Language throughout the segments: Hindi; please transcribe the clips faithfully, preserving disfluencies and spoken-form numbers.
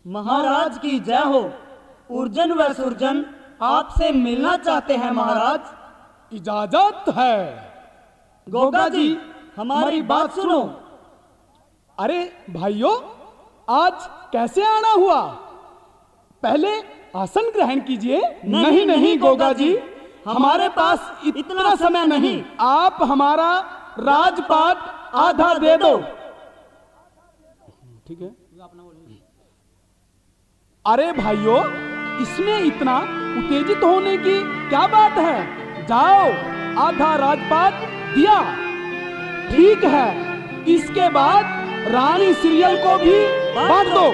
महाराज की जय हो। उर्जन व सुरजन आपसे मिलना चाहते हैं महाराज। इजाजत है। गोगा जी हमारी बात सुनो। अरे भाइयों, आज कैसे आना हुआ? पहले आसन ग्रहण कीजिए। नहीं, नहीं नहीं गोगा जी, हमारे पास इतना समय नहीं। आप हमारा राजपाट आधा दे दो। ठीक है। अरे भाइयों, इसमें इतना उत्तेजित होने की क्या बात है? जाओ, आधा राजपाट दिया। ठीक है, इसके बाद रानी सीरियल को भी बांट दो।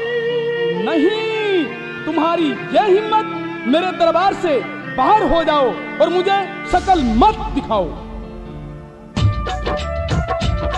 नहीं, तुम्हारी यह हिम्मत, मेरे दरबार से बाहर हो जाओ और मुझे शक्ल मत दिखाओ।